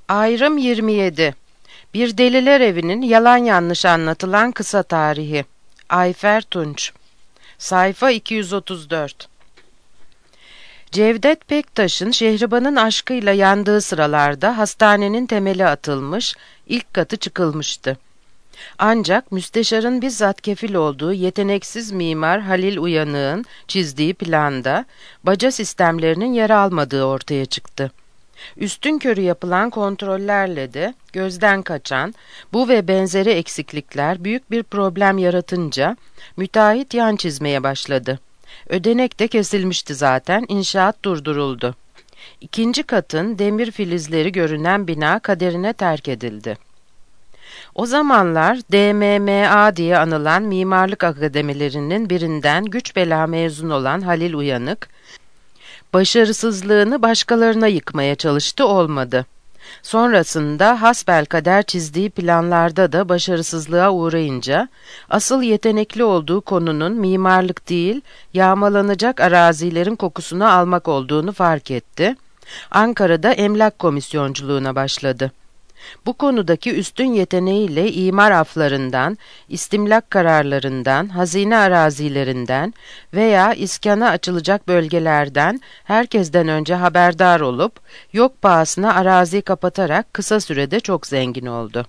Ayrım 27. Bir Deliler Evi'nin yalan yanlış anlatılan kısa tarihi. Ayfer Tunç. Sayfa 234. Cevdet Pektaş'ın Şehriban'ın aşkıyla yandığı sıralarda hastanenin temeli atılmış, ilk katı çıkılmıştı. Ancak müsteşarın bizzat kefil olduğu yeteneksiz mimar Halil Uyanık'ın çizdiği planda baca sistemlerinin yer almadığı ortaya çıktı. Üstünkörü yapılan kontrollerle de gözden kaçan bu ve benzeri eksiklikler büyük bir problem yaratınca müteahhit yan çizmeye başladı. Ödenek de kesilmişti zaten, inşaat durduruldu. İkinci katın demir filizleri görünen bina kaderine terk edildi. O zamanlar DMMA diye anılan mimarlık akademilerinin birinden güç bela mezun olan Halil Uyanık, başarısızlığını başkalarına yıkmaya çalıştı, olmadı. Sonrasında hasbelkader çizdiği planlarda da başarısızlığa uğrayınca, asıl yetenekli olduğu konunun mimarlık değil, yağmalanacak arazilerin kokusunu almak olduğunu fark etti. Ankara'da emlak komisyonculuğuna başladı. Bu konudaki üstün yeteneğiyle imar aflarından, istimlak kararlarından, hazine arazilerinden veya iskana açılacak bölgelerden herkesten önce haberdar olup, yok pahasına arazi kapatarak kısa sürede çok zengin oldu.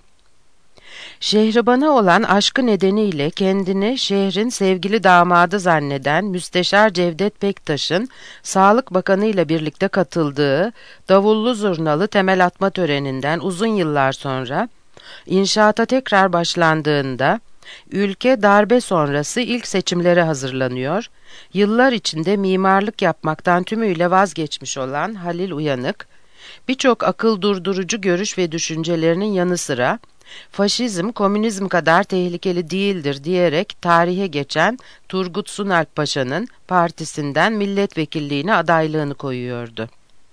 Şehriban'a olan aşkı nedeniyle kendini şehrin sevgili damadı zanneden Müsteşar Cevdet Pektaş'ın Sağlık Bakanı ile birlikte katıldığı davullu zurnalı temel atma töreninden uzun yıllar sonra inşaata tekrar başlandığında ülke darbe sonrası ilk seçimlere hazırlanıyor, yıllar içinde mimarlık yapmaktan tümüyle vazgeçmiş olan Halil Uyanık, birçok akıl durdurucu görüş ve düşüncelerinin yanı sıra faşizm, komünizm kadar tehlikeli değildir diyerek tarihe geçen Turgut Sunalp Paşa'nın partisinden milletvekilliğine adaylığını koyuyordu.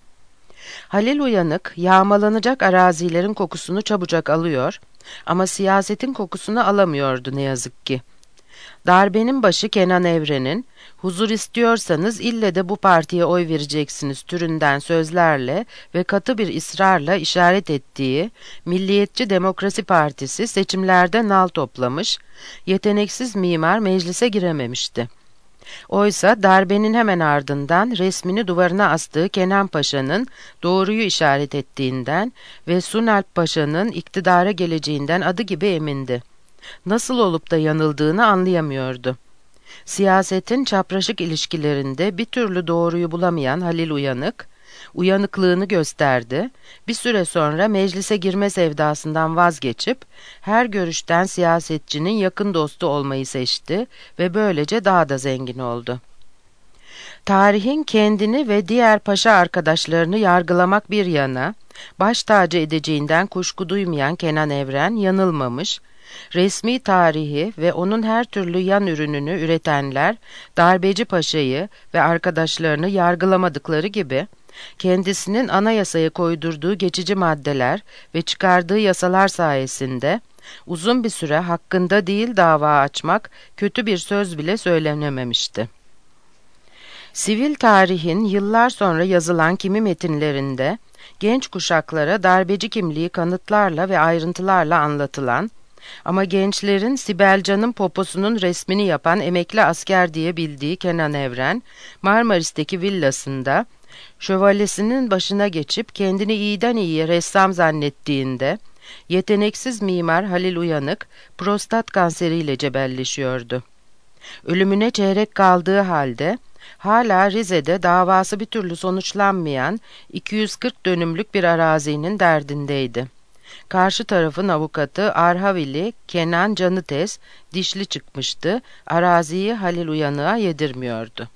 Halil Uyanık, yağmalanacak arazilerin kokusunu çabucak alıyor ama siyasetin kokusunu alamıyordu ne yazık ki. Darbenin başı Kenan Evren'in, huzur istiyorsanız ille de bu partiye oy vereceksiniz türünden sözlerle ve katı bir ısrarla işaret ettiği Milliyetçi Demokrasi Partisi seçimlerde nal toplamış, yeteneksiz mimar meclise girememişti. Oysa darbenin hemen ardından resmini duvarına astığı Kenan Paşa'nın doğruyu işaret ettiğinden ve Sunalp Paşa'nın iktidara geleceğinden adı gibi emindi. Nasıl olup da yanıldığını anlayamıyordu. Siyasetin çapraşık ilişkilerinde bir türlü doğruyu bulamayan Halil Uyanık, uyanıklığını gösterdi. Bir süre sonra meclise girme sevdasından vazgeçip, her görüşten siyasetçinin yakın dostu olmayı seçti ve böylece daha da zengin oldu. Tarihin kendini ve diğer paşa arkadaşlarını yargılamak bir yana, baş tacı edeceğinden kuşku duymayan Kenan Evren yanılmamış, resmi tarihi ve onun her türlü yan ürününü üretenler, Darbeci Paşa'yı ve arkadaşlarını yargılamadıkları gibi, kendisinin anayasaya koydurduğu geçici maddeler ve çıkardığı yasalar sayesinde, uzun bir süre hakkında değil dava açmak, kötü bir söz bile söylenememişti. Sivil tarihin yıllar sonra yazılan kimi metinlerinde, genç kuşaklara darbeci kimliği kanıtlarla ve ayrıntılarla anlatılan, ama gençlerin Sibel Can'ın poposunun resmini yapan emekli asker diye bildiği Kenan Evren, Marmaris'teki villasında, şövalyesinin başına geçip kendini iyiden iyiye ressam zannettiğinde, yeteneksiz mimar Halil Uyanık, prostat kanseriyle cebelleşiyordu. Ölümüne çeyrek kaldığı halde, hala Rize'de davası bir türlü sonuçlanmayan 240 dönümlük bir arazinin derdindeydi. Karşı tarafın avukatı Arhavili Kenan Canıtez dişli çıkmıştı, araziyi Halil Uyanık'a yedirmiyordu.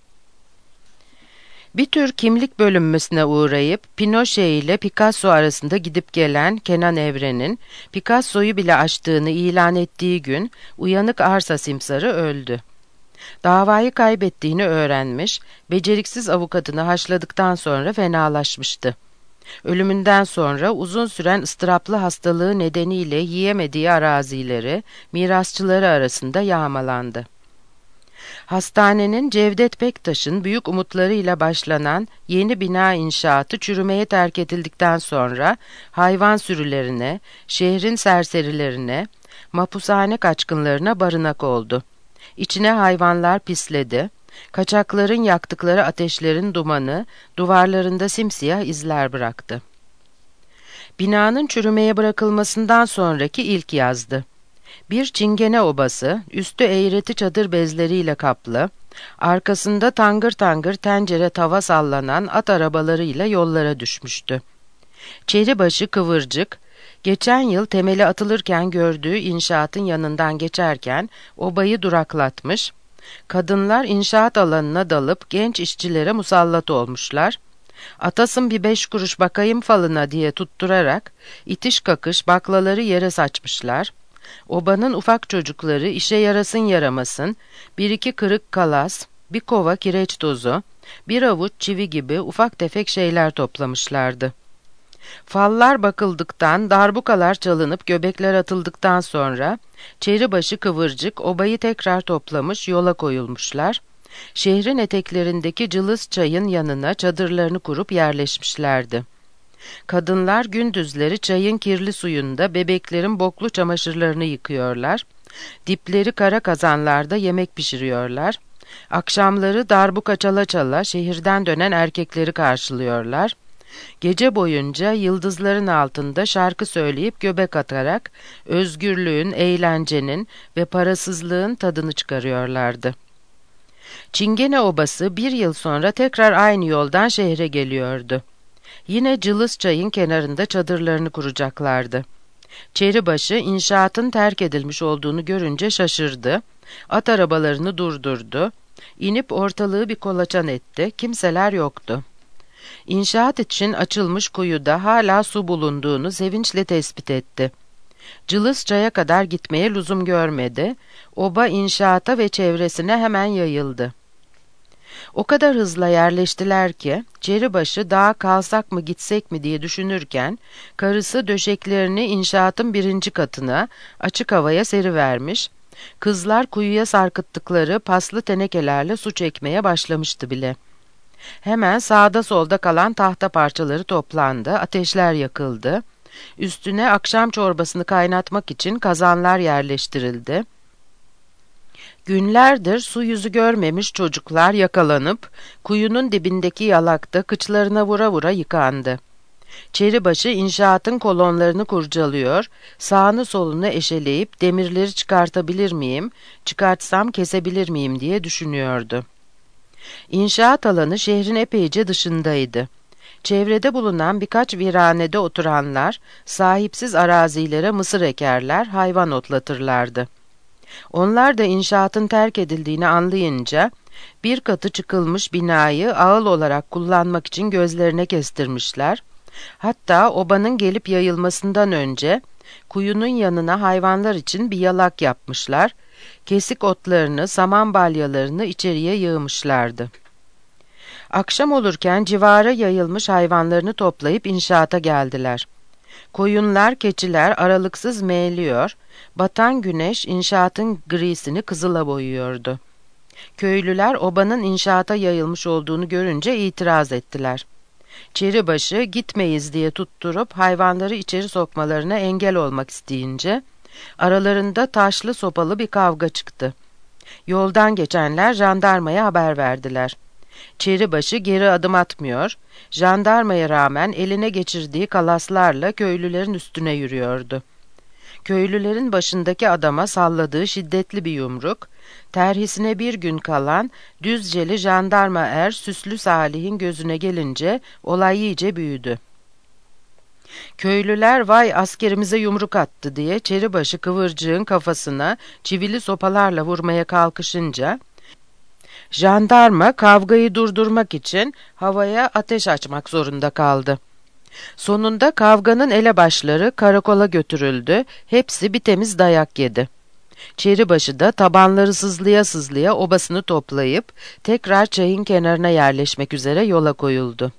Bir tür kimlik bölünmesine uğrayıp Pinochet ile Picasso arasında gidip gelen Kenan Evren'in Picasso'yu bile aştığını ilan ettiği gün Uyanık arsa simsarı öldü. Davayı kaybettiğini öğrenmiş, beceriksiz avukatını haşladıktan sonra fenalaşmıştı. Ölümünden sonra uzun süren ıstıraplı hastalığı nedeniyle yiyemediği arazileri mirasçıları arasında yağmalandı. Hastanenin Cevdet Bektaş'ın büyük umutlarıyla başlanan yeni bina inşaatı çürümeye terk edildikten sonra hayvan sürülerine, şehrin serserilerine, mapushane kaçkınlarına barınak oldu. İçine hayvanlar pisledi, kaçakların yaktıkları ateşlerin dumanı duvarlarında simsiyah izler bıraktı. Binanın çürümeye bırakılmasından sonraki ilk yazdı. Bir çingene obası, üstü eğreti çadır bezleriyle kaplı, arkasında tangır tangır tencere tava sallanan at arabalarıyla yollara düşmüştü. Çeribaşı Kıvırcık, geçen yıl temeli atılırken gördüğü inşaatın yanından geçerken obayı duraklatmış, kadınlar inşaat alanına dalıp genç işçilere musallat olmuşlar, "Atasın bir 5 kuruş bakayım falına" diye tutturarak itiş kakış baklaları yere saçmışlar. Obanın ufak çocukları işe yarasın yaramasın, bir iki kırık kalas, bir kova kireç tozu, bir avuç çivi gibi ufak tefek şeyler toplamışlardı. Fallar bakıldıktan, darbukalar çalınıp göbekler atıldıktan sonra, Çeribaşı Kıvırcık obayı tekrar toplamış yola koyulmuşlar. Şehrin eteklerindeki cılız çayın yanına çadırlarını kurup yerleşmişlerdi. Kadınlar gündüzleri çayın kirli suyunda bebeklerin boklu çamaşırlarını yıkıyorlar. Dipleri kara kazanlarda yemek pişiriyorlar. Akşamları darbuka çala çala şehirden dönen erkekleri karşılıyorlar. Gece boyunca yıldızların altında şarkı söyleyip göbek atarak özgürlüğün, eğlencenin ve parasızlığın tadını çıkarıyorlardı. Çingene obası bir yıl sonra tekrar aynı yoldan şehre geliyordu. Yine cılız çayın kenarında çadırlarını kuracaklardı. Çeribaşı inşaatın terk edilmiş olduğunu görünce şaşırdı. At arabalarını durdurdu. İnip ortalığı bir kolaçan etti. Kimseler yoktu. İnşaat için açılmış kuyuda hala su bulunduğunu sevinçle tespit etti. Cılız çaya kadar gitmeye lüzum görmedi. Oba inşaata ve çevresine hemen yayıldı. O kadar hızla yerleştiler ki, Çeribaşı daha kalsak mı gitsek mi diye düşünürken, karısı döşeklerini inşaatın 1. katına, açık havaya serivermiş, kızlar kuyuya sarkıttıkları paslı tenekelerle su çekmeye başlamıştı bile. Hemen sağda solda kalan tahta parçaları toplandı, ateşler yakıldı, üstüne akşam çorbasını kaynatmak için kazanlar yerleştirildi. Günlerdir su yüzü görmemiş çocuklar yakalanıp kuyunun dibindeki yalakta kıçlarına vura vura yıkandı. Çeribaşı inşaatın kolonlarını kurcalıyor, sağını solunu eşeleyip demirleri çıkartabilir miyim, çıkartsam kesebilir miyim diye düşünüyordu. İnşaat alanı şehrin epeyce dışındaydı. Çevrede bulunan birkaç viranede oturanlar sahipsiz arazilere mısır ekerler, hayvan otlatırlardı. Onlar da inşaatın terk edildiğini anlayınca bir katı çıkılmış binayı ağıl olarak kullanmak için gözlerine kestirmişler. Hatta obanın gelip yayılmasından önce kuyunun yanına hayvanlar için bir yalak yapmışlar. Kesik otlarını, saman balyalarını içeriye yığmışlardı. Akşam olurken civara yayılmış hayvanlarını toplayıp inşaata geldiler. Koyunlar, keçiler aralıksız meğliyor, batan güneş inşaatın grisini kızıla boyuyordu. Köylüler obanın inşaata yayılmış olduğunu görünce itiraz ettiler. Çeribaşı gitmeyiz diye tutturup hayvanları içeri sokmalarına engel olmak isteyince, aralarında taşlı sopalı bir kavga çıktı. Yoldan geçenler jandarmaya haber verdiler. Çeribaşı geri adım atmıyor, jandarmaya rağmen eline geçirdiği kalaslarla köylülerin üstüne yürüyordu. Köylülerin başındaki adama salladığı şiddetli bir yumruk, terhisine bir gün kalan Düzceli jandarma er Süslü Salih'in gözüne gelince olay iyice büyüdü. Köylüler "Vay askerimize yumruk attı" diye Çeribaşı Kıvırcık'ın kafasına çivili sopalarla vurmaya kalkışınca, jandarma kavgayı durdurmak için havaya ateş açmak zorunda kaldı. Sonunda kavganın elebaşları karakola götürüldü, hepsi bir temiz dayak yedi. Çeribaşı da tabanları sızlıya sızlıya obasını toplayıp tekrar çayın kenarına yerleşmek üzere yola koyuldu.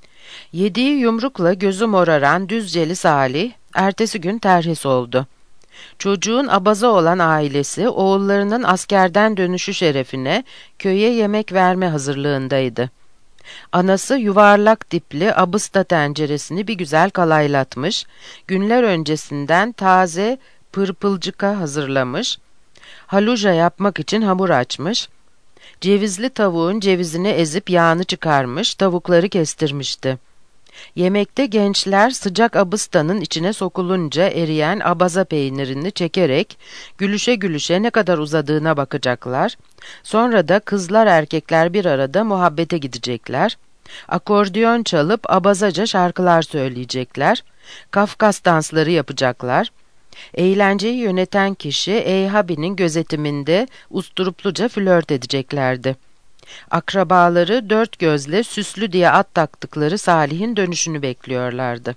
Yediği yumrukla gözü moraran Düzceli Salih, ertesi gün terhis oldu. Çocuğun abaza olan ailesi oğullarının askerden dönüşü şerefine köye yemek verme hazırlığındaydı. Anası yuvarlak dipli abısta tenceresini bir güzel kalaylatmış, günler öncesinden taze pırpılcıka hazırlamış, haluja yapmak için hamur açmış, cevizli tavuğun cevizini ezip yağını çıkarmış, tavukları kestirmişti. Yemekte gençler sıcak abıstanın içine sokulunca eriyen abaza peynirini çekerek gülüşe gülüşe ne kadar uzadığına bakacaklar. Sonra da kızlar erkekler bir arada muhabbete gidecekler. Akordeon çalıp abazaca şarkılar söyleyecekler. Kafkas dansları yapacaklar. Eğlenceyi yöneten kişi Eyhabi'nin gözetiminde usturupluca flört edeceklerdi. Akrabaları dört gözle süslü diye at taktıkları Salih'in dönüşünü bekliyorlardı.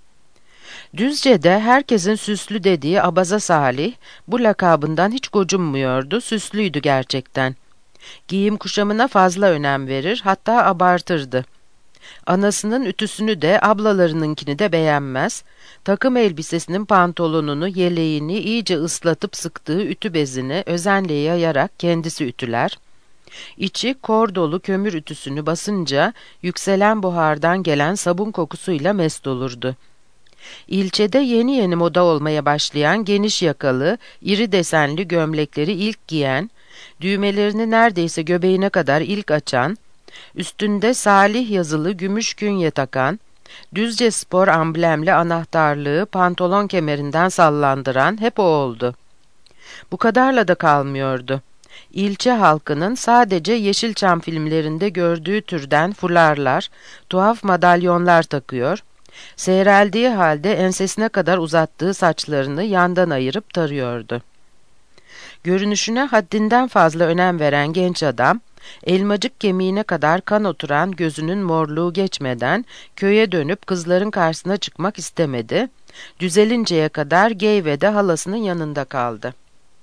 Düzce'de herkesin süslü dediği Abaza Salih, bu lakabından hiç gocunmuyordu, süslüydü gerçekten. Giyim kuşamına fazla önem verir, hatta abartırdı. Anasının ütüsünü de ablalarınınkini de beğenmez, takım elbisesinin pantolonunu, yeleğini iyice ıslatıp sıktığı ütü bezini özenle yayarak kendisi ütüler. İçi kor dolu kömür ütüsünü basınca yükselen buhardan gelen sabun kokusuyla mest olurdu. İlçede yeni yeni moda olmaya başlayan geniş yakalı, iri desenli gömlekleri ilk giyen, düğmelerini neredeyse göbeğine kadar ilk açan, üstünde Salih yazılı gümüş künye takan, Düzce Spor amblemli anahtarlığı pantolon kemerinden sallandıran hep o oldu. Bu kadarla da kalmıyordu. İlçe halkının sadece Yeşilçam filmlerinde gördüğü türden fularlar, tuhaf madalyonlar takıyor, seyreldiği halde ensesine kadar uzattığı saçlarını yandan ayırıp tarıyordu. Görünüşüne haddinden fazla önem veren genç adam, elmacık kemiğine kadar kan oturan gözünün morluğu geçmeden köye dönüp kızların karşısına çıkmak istemedi, düzelinceye kadar Geyve'de halasının yanında kaldı.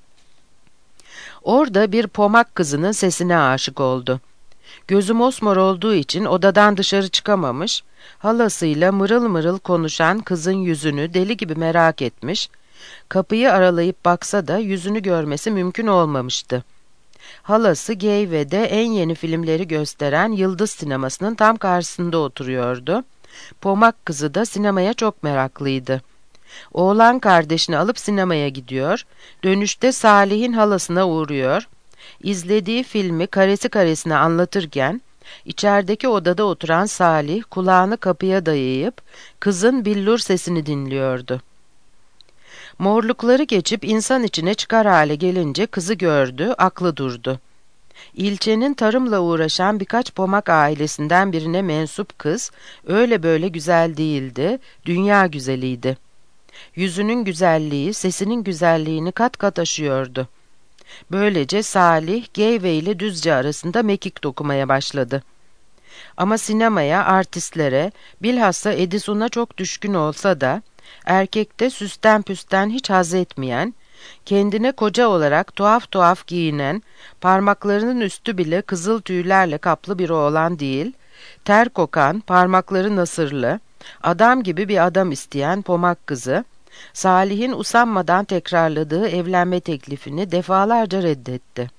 Orada bir pomak kızının sesine aşık oldu. Gözü mosmor olduğu için odadan dışarı çıkamamış, halasıyla mırıl mırıl konuşan kızın yüzünü deli gibi merak etmiş, kapıyı aralayıp baksa da yüzünü görmesi mümkün olmamıştı. Halası Geyve'de en yeni filmleri gösteren Yıldız Sineması'nın tam karşısında oturuyordu. Pomak kızı da sinemaya çok meraklıydı. Oğlan kardeşini alıp sinemaya gidiyor, dönüşte Salih'in halasına uğruyor, izlediği filmi karesi karesine anlatırken, içerideki odada oturan Salih kulağını kapıya dayayıp kızın billur sesini dinliyordu. Morlukları geçip insan içine çıkar hale gelince kızı gördü, aklı durdu. İlçenin tarımla uğraşan birkaç pomak ailesinden birine mensup kız, öyle böyle güzel değildi, dünya güzeliydi. Yüzünün güzelliği, sesinin güzelliğini kat kat aşıyordu. Böylece Salih, Geyve ile Düzce arasında mekik dokumaya başladı. Ama sinemaya, artistlere, bilhassa Edison'a çok düşkün olsa da, erkekte süsten püsten hiç haz etmeyen, kendine koca olarak tuhaf tuhaf giyinen, parmaklarının üstü bile kızıl tüylerle kaplı bir oğlan değil, ter kokan, parmakları nasırlı, adam gibi bir adam isteyen pomak kızı, Salih'in usanmadan tekrarladığı evlenme teklifini defalarca reddetti.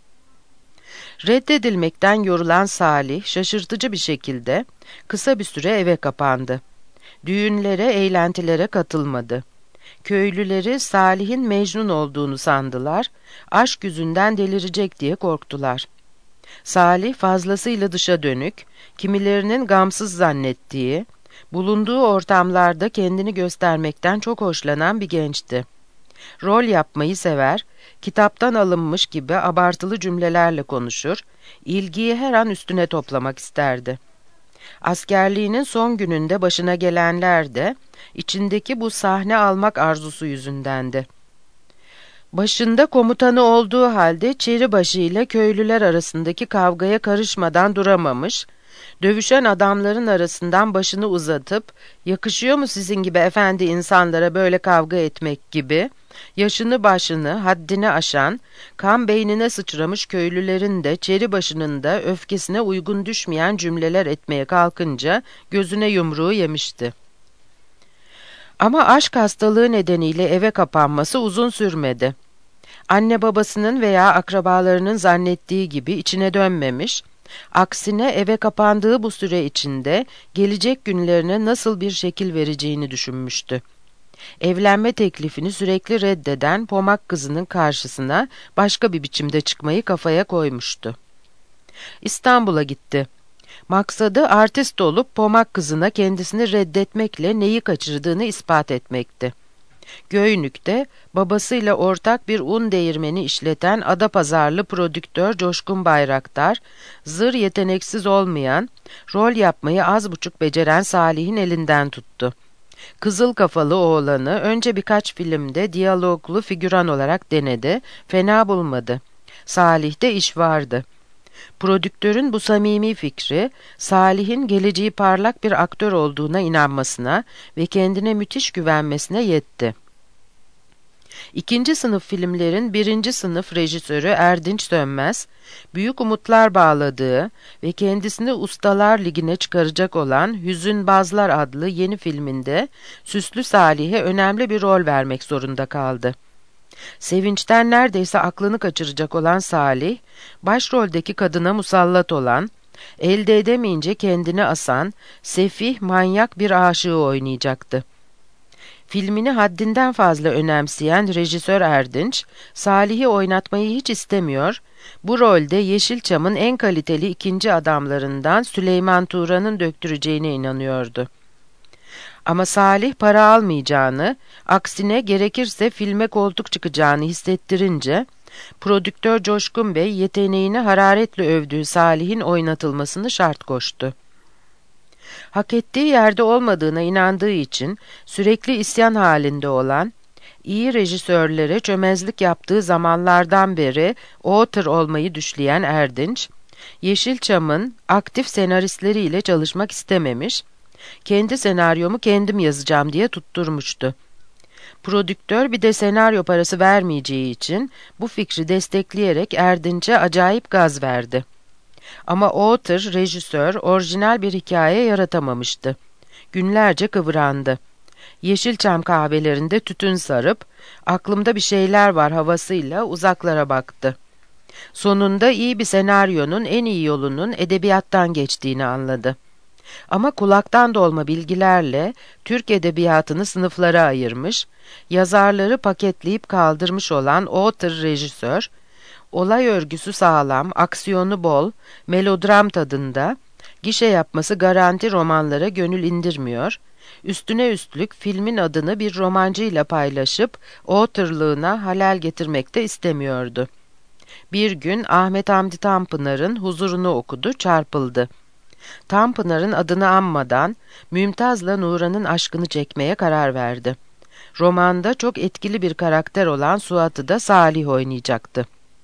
Reddedilmekten yorulan Salih, şaşırtıcı bir şekilde kısa bir süre eve kapandı. Düğünlere, eğlentilere katılmadı. Köylüleri Salih'in Mecnun olduğunu sandılar, aşk yüzünden delirecek diye korktular. Salih fazlasıyla dışa dönük, kimilerinin gamsız zannettiği, bulunduğu ortamlarda kendini göstermekten çok hoşlanan bir gençti. Rol yapmayı sever, kitaptan alınmış gibi abartılı cümlelerle konuşur, ilgiyi her an üstüne toplamak isterdi. Askerliğinin son gününde başına gelenler de içindeki bu sahne almak arzusu yüzündendi. Başında komutanı olduğu halde Çeribaşı ile köylüler arasındaki kavgaya karışmadan duramamış, dövüşen adamların arasından başını uzatıp, yakışıyor mu sizin gibi efendi insanlara böyle kavga etmek gibi, yaşını başını, haddini aşan, kan beynine sıçramış köylülerin de Çeribaşı'nın da öfkesine uygun düşmeyen cümleler etmeye kalkınca gözüne yumruğu yemişti. Ama aşk hastalığı nedeniyle eve kapanması uzun sürmedi. Anne babasının veya akrabalarının zannettiği gibi içine dönmemiş, aksine eve kapandığı bu süre içinde gelecek günlerine nasıl bir şekil vereceğini düşünmüştü. Evlenme teklifini sürekli reddeden Pomak kızının karşısına başka bir biçimde çıkmayı kafaya koymuştu. İstanbul'a gitti. Maksadı artist olup Pomak kızına kendisini reddetmekle neyi kaçırdığını ispat etmekti. Göynük'te babasıyla ortak bir un değirmeni işleten Adapazarlı prodüktör Coşkun Bayraktar, zır yeteneksiz olmayan, rol yapmayı az buçuk beceren Salih'in elinden tuttu. Kızıl kafalı oğlanı önce birkaç filmde diyaloglu figüran olarak denedi, fena bulmadı. Salih'te iş vardı. Prodüktörün bu samimi fikri, Salih'in geleceği parlak bir aktör olduğuna inanmasına ve kendine müthiş güvenmesine yetti. İkinci sınıf filmlerin birinci sınıf rejisörü Erdinç Sönmez, büyük umutlar bağladığı ve kendisini Ustalar Ligi'ne çıkaracak olan Hüzünbazlar adlı yeni filminde Süslü Salih'e önemli bir rol vermek zorunda kaldı. Sevinçten neredeyse aklını kaçıracak olan Salih, başroldeki kadına musallat olan, elde edemeyince kendini asan, sefih, manyak bir aşığı oynayacaktı. Filmini haddinden fazla önemseyen rejisör Erdinç, Salih'i oynatmayı hiç istemiyor, bu rolde Yeşilçam'ın en kaliteli ikinci adamlarından Süleyman Turan'ın döktüreceğine inanıyordu. Ama Salih para almayacağını, aksine gerekirse filme koltuk çıkacağını hissettirince, prodüktör Coşkun Bey yeteneğini hararetle övdüğü Salih'in oynatılmasını şart koştu. Hak ettiği yerde olmadığına inandığı için sürekli isyan halinde olan, iyi rejisörlere çömezlik yaptığı zamanlardan beri author olmayı düşleyen Erdinç, Yeşilçam'ın aktif senaristleriyle çalışmak istememiş, kendi senaryomu kendim yazacağım diye tutturmuştu. Prodüktör bir de senaryo parası vermeyeceği için bu fikri destekleyerek Erdinç'e acayip gaz verdi. Ama author, rejisör, orijinal bir hikaye yaratamamıştı. Günlerce kıvrandı. Yeşilçam kahvelerinde tütün sarıp, aklımda bir şeyler var havasıyla uzaklara baktı. Sonunda iyi bir senaryonun en iyi yolunun edebiyattan geçtiğini anladı. Ama kulaktan dolma bilgilerle Türk edebiyatını sınıflara ayırmış, yazarları paketleyip kaldırmış olan author rejisör, olay örgüsü sağlam, aksiyonu bol, melodram tadında, gişe yapması garanti romanlara gönül indirmiyor, üstüne üstlük filmin adını bir romancıyla paylaşıp authorlığına halel getirmek de istemiyordu. Bir gün Ahmet Hamdi Tanpınar'ın huzurunu okudu, çarpıldı. Tanpınar'ın adını anmadan Mümtaz'la Nuran'ın aşkını çekmeye karar verdi. Romanda çok etkili bir karakter olan Suat'ı da Salih oynayacaktı.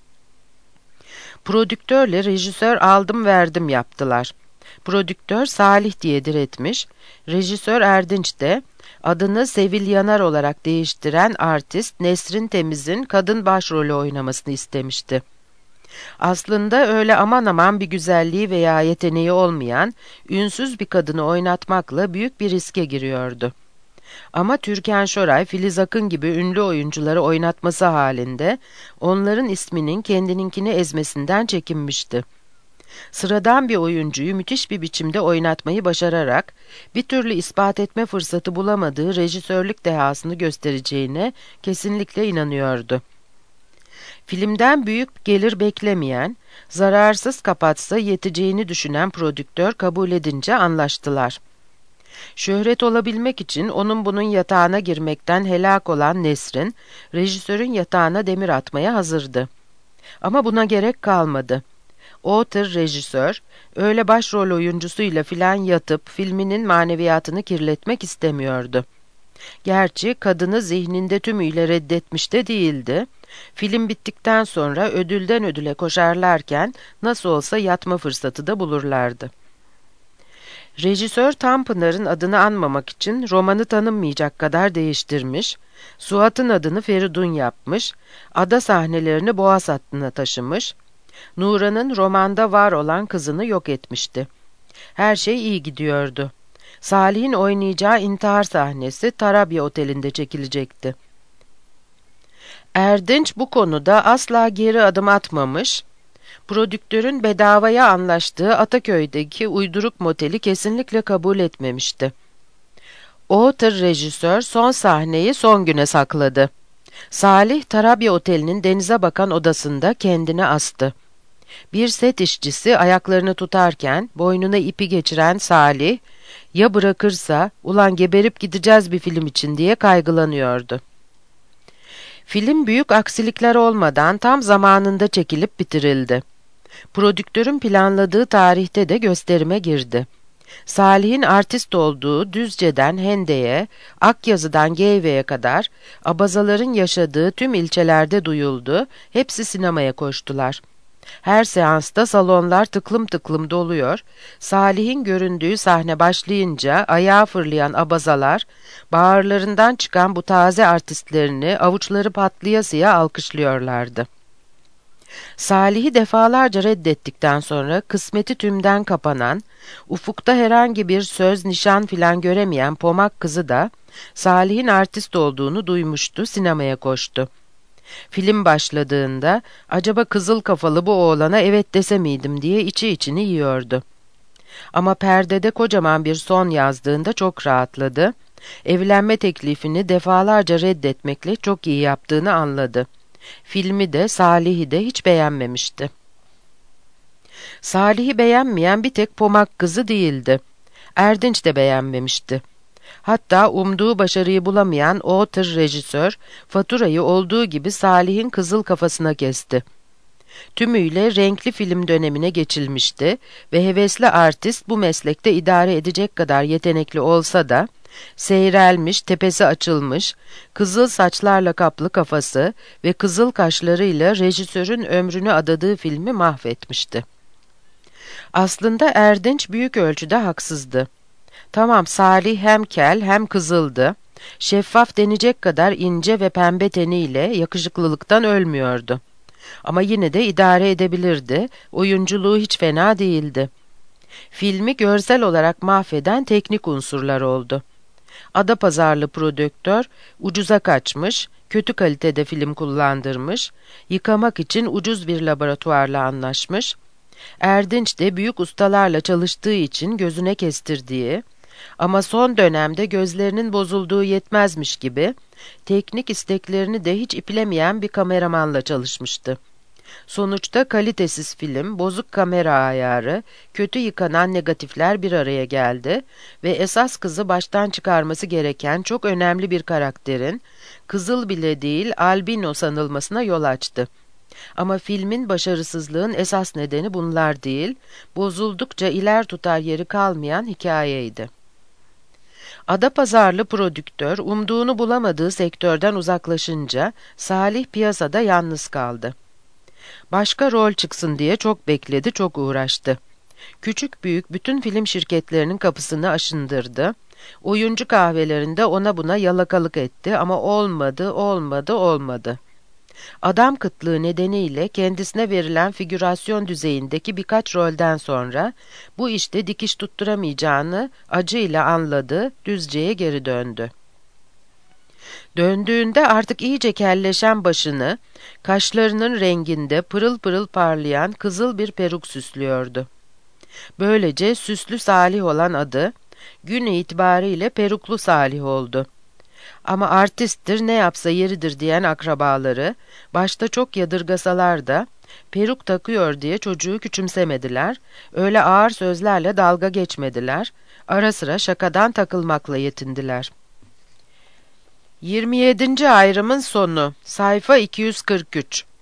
Prodüktörle rejisör aldım verdim yaptılar. Prodüktör Salih diye diretmiş, rejisör Erdinç de adını Sevil Yanar olarak değiştiren artist Nesrin Temiz'in kadın başrolü oynamasını istemişti. Aslında öyle aman aman bir güzelliği veya yeteneği olmayan, ünsüz bir kadını oynatmakla büyük bir riske giriyordu. Ama Türkan Şoray, Filiz Akın gibi ünlü oyuncuları oynatması halinde, onların isminin kendininkini ezmesinden çekinmişti. Sıradan bir oyuncuyu müthiş bir biçimde oynatmayı başararak, bir türlü ispat etme fırsatı bulamadığı rejisörlük dehasını göstereceğine kesinlikle inanıyordu. Filmden büyük gelir beklemeyen, zararsız kapatsa yeteceğini düşünen prodüktör kabul edince anlaştılar. Şöhret olabilmek için onun bunun yatağına girmekten helak olan Nesrin, rejisörün yatağına demir atmaya hazırdı. Ama buna gerek kalmadı. Author rejisör, öyle başrol oyuncusuyla filan yatıp filminin maneviyatını kirletmek istemiyordu. Gerçi kadını zihninde tümüyle reddetmiş de değildi. Film bittikten sonra ödülden ödüle koşarlarken nasıl olsa yatma fırsatı da bulurlardı. Rejisör Tanpınar'ın adını anmamak için romanı tanınmayacak kadar değiştirmiş, Suat'ın adını Feridun yapmış, ada sahnelerini Boğaz hattına taşımış, Nuran'ın romanda var olan kızını yok etmişti. Her şey iyi gidiyordu. Salih'in oynayacağı intihar sahnesi Tarabya Oteli'nde çekilecekti. Erdinç bu konuda asla geri adım atmamış, prodüktörün bedavaya anlaştığı Ataköy'deki uyduruk moteli kesinlikle kabul etmemişti. O tır rejisör son sahneyi son güne sakladı. Salih, Tarabya Oteli'nin denize bakan odasında kendini astı. Bir set işçisi ayaklarını tutarken boynuna ipi geçiren Salih, ya bırakırsa, ulan geberip gideceğiz bir film için diye kaygılanıyordu. Film büyük aksilikler olmadan tam zamanında çekilip bitirildi. Prodüktörün planladığı tarihte de gösterime girdi. Salih'in artist olduğu Düzce'den Hende'ye, Akyazı'dan Geyve'ye kadar abazaların yaşadığı tüm ilçelerde duyuldu, hepsi sinemaya koştular. Her seansta salonlar tıklım tıklım doluyor, Salih'in göründüğü sahne başlayınca ayağa fırlayan abazalar, bağırlarından çıkan bu taze artistlerini avuçları patlayasıya alkışlıyorlardı. Salih'i defalarca reddettikten sonra kısmeti tümden kapanan, ufukta herhangi bir söz, nişan filan göremeyen Pomak kızı da Salih'in artist olduğunu duymuştu, sinemaya koştu. Film başladığında acaba kızıl kafalı bu oğlana evet dese miydim diye içi içini yiyordu. Ama perdede kocaman bir son yazdığında çok rahatladı. Evlenme teklifini defalarca reddetmekle çok iyi yaptığını anladı. Filmi de Salih'i de hiç beğenmemişti. Salih'i beğenmeyen bir tek Pomak kızı değildi. Erdinç de beğenmemişti. Hatta umduğu başarıyı bulamayan o tır rejisör, faturayı olduğu gibi Salih'in kızıl kafasına kesti. Tümüyle renkli film dönemine geçilmişti ve hevesli artist bu meslekte idare edecek kadar yetenekli olsa da, seyrelmiş, tepesi açılmış, kızıl saçlarla kaplı kafası ve kızıl kaşlarıyla rejisörün ömrünü adadığı filmi mahvetmişti. Aslında Erdinç büyük ölçüde haksızdı. Tamam, Salih hem kel hem kızıldı. Şeffaf denecek kadar ince ve pembe teniyle yakışıklılıktan ölmüyordu. Ama yine de idare edebilirdi, oyunculuğu hiç fena değildi. Filmi görsel olarak mahveden teknik unsurlar oldu. Adapazarlı prodüktör ucuza kaçmış, kötü kalitede film kullandırmış, yıkamak için ucuz bir laboratuvarla anlaşmış, Erdinç de büyük ustalarla çalıştığı için gözüne kestirdiği, ama son dönemde gözlerinin bozulduğu yetmezmiş gibi, teknik isteklerini de hiç ipilemeyen bir kameramanla çalışmıştı. Sonuçta kalitesiz film, bozuk kamera ayarı, kötü yıkanan negatifler bir araya geldi ve esas kızı baştan çıkarması gereken çok önemli bir karakterin, kızıl bile değil albino sanılmasına yol açtı. Ama filmin başarısızlığın esas nedeni bunlar değil, bozuldukça iler tutar yeri kalmayan hikayeydi. Adapazarlı prodüktör, umduğunu bulamadığı sektörden uzaklaşınca Salih piyasada yalnız kaldı. Başka rol çıksın diye çok bekledi, çok uğraştı. Küçük büyük bütün film şirketlerinin kapısını aşındırdı. Oyuncu kahvelerinde ona buna yalakalık etti ama olmadı. Adam kıtlığı nedeniyle kendisine verilen figürasyon düzeyindeki birkaç rolden sonra bu işte dikiş tutturamayacağını acıyla anladı, Düzce'ye geri döndü. Döndüğünde artık iyice kelleşen başını, kaşlarının renginde pırıl pırıl parlayan kızıl bir peruk süslüyordu. Böylece Süslü Salih olan adı, gün itibariyle Peruklu Salih oldu. Ama artisttir, ne yapsa yeridir diyen akrabaları, başta çok yadırgasalar da, peruk takıyor diye çocuğu küçümsemediler, öyle ağır sözlerle dalga geçmediler, ara sıra şakadan takılmakla yetindiler. 27. ayrımın sonu, sayfa 243.